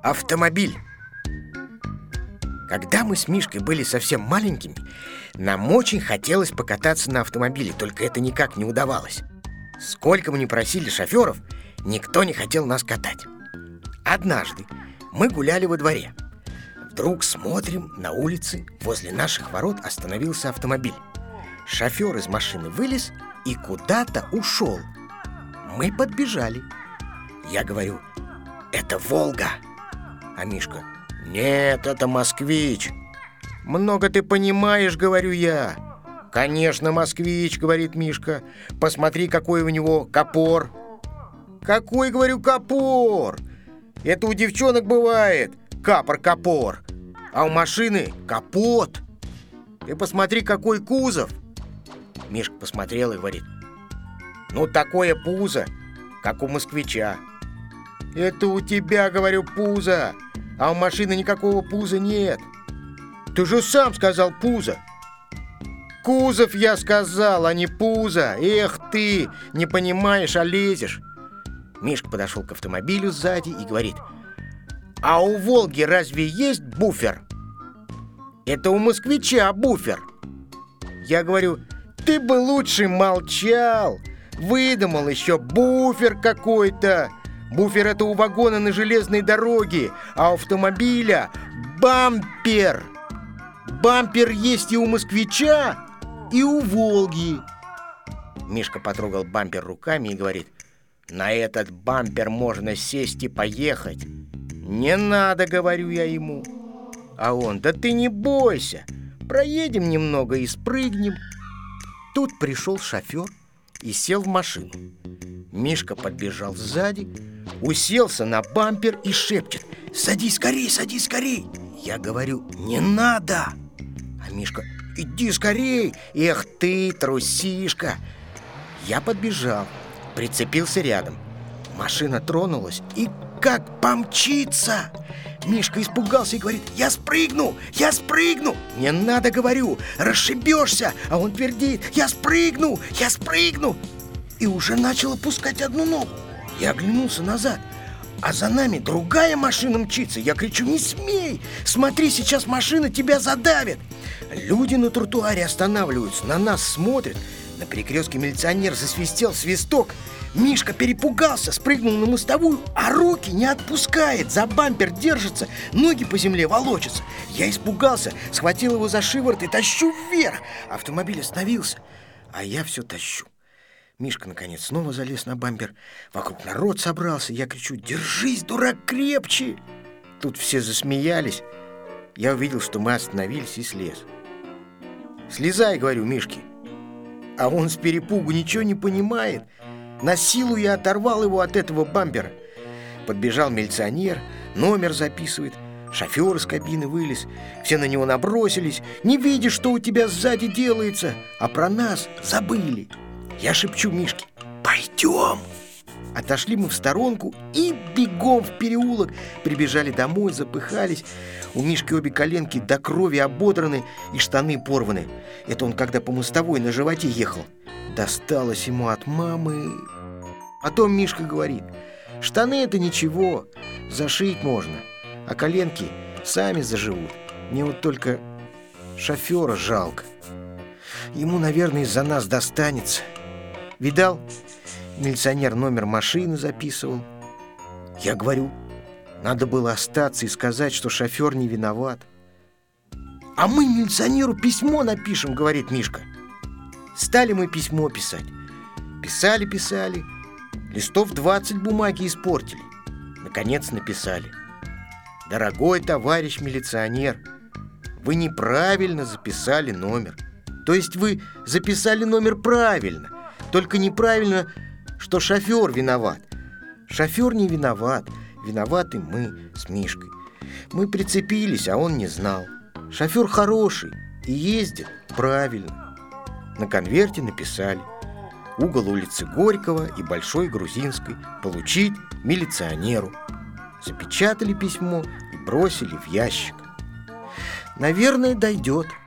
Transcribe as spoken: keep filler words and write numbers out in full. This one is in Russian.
Автомобиль. Когда мы с Мишкой были совсем маленькими, нам очень хотелось покататься на автомобиле, только это никак не удавалось. Сколько мы ни просили шоферов, никто не хотел нас катать. Однажды мы гуляли во дворе. Вдруг смотрим, на улице возле наших ворот остановился автомобиль. Шофер из машины вылез и куда-то ушел. Мы подбежали. Я говорю: это «Волга». А Мишка: нет, это «Москвич». Много ты понимаешь, говорю я. Конечно, «Москвич», говорит Мишка. Посмотри, какой у него капор. Какой, говорю, капор? Это у девчонок бывает капор-капор, а у машины капот. Ты посмотри, какой кузов. Мишка посмотрел и говорит: ну, такое пузо, как у «Москвича». Это у тебя, говорю, пузо, а у машины никакого пуза нет. Ты же сам сказал пузо. Кузов я сказал, а не пузо. Эх ты, не понимаешь, а лезешь. Мишка подошел к автомобилю сзади и говорит: а у «Волги» разве есть буфер? Это у «Москвича» буфер. Я говорю: ты бы лучше молчал. Выдумал еще буфер какой-то. Буфер — это у вагона на железной дороге, а у автомобиля бампер. Бампер есть и у «Москвича», и у «Волги». Мишка потрогал бампер руками и говорит: на этот бампер можно сесть и поехать. Не надо, говорю я ему. А он: да ты не бойся, проедем немного и спрыгнем. Тут пришел шофер и сел в машину. Мишка подбежал сзади, уселся на бампер и шепчет: садись скорей, садись скорей. Я говорю: не надо. А Мишка: иди скорей. Эх ты, трусишка. Я подбежал, прицепился рядом. Машина тронулась и как помчится. Мишка испугался и говорит: я спрыгну, я спрыгну. Не надо, говорю, расшибешься. А он твердит: я спрыгну, я спрыгну. И уже начал опускать одну ногу. Я оглянулся назад, а за нами другая машина мчится. Я кричу: не смей, смотри, сейчас машина тебя задавит. Люди на тротуаре останавливаются, на нас смотрят. На перекрестке милиционер засвистел свисток. Мишка перепугался, спрыгнул на мостовую, а руки не отпускает, за бампер держится, ноги по земле волочатся. Я испугался, схватил его за шиворот и тащу вверх. Автомобиль остановился, а я все тащу. Мишка, наконец, снова залез на бампер. Вокруг народ собрался. Я кричу: держись, дурак, крепче. Тут все засмеялись. Я увидел, что мы остановились, и слез. Слезай, говорю Мишке. А он с перепугу ничего не понимает. На силу я оторвал его от этого бампера. Подбежал милиционер, номер записывает. Шофер из кабины вылез. Все на него набросились. Не видишь, что у тебя сзади делается, а про нас забыли. Я шепчу Мишке: пойдем. Отошли мы в сторонку и бегом в переулок. Прибежали домой, запыхались. У Мишки обе коленки до крови ободраны и штаны порваны. Это он когда по мостовой на животе ехал. Досталось ему от мамы. Потом Мишка говорит: штаны — это ничего, зашить можно, а коленки сами заживут. Мне вот только шофера жалко. Ему, наверное, из-за нас достанется. Видал, милиционер номер машины записывал. Я говорю: надо было остаться и сказать, что шофер не виноват. А мы милиционеру письмо напишем, говорит Мишка. Стали мы письмо писать. Писали, писали. Листов двадцать бумаги испортили. Наконец написали: дорогой товарищ милиционер, вы неправильно записали номер. То есть вы записали номер правильно, только неправильно, что шофер виноват. Шофер не виноват, виноваты мы с Мишкой. Мы прицепились, а он не знал. Шофер хороший и ездит правильно. На конверте написали: угол улицы Горького и Большой Грузинской, получить милиционеру. Запечатали письмо и бросили в ящик. Наверное, дойдет.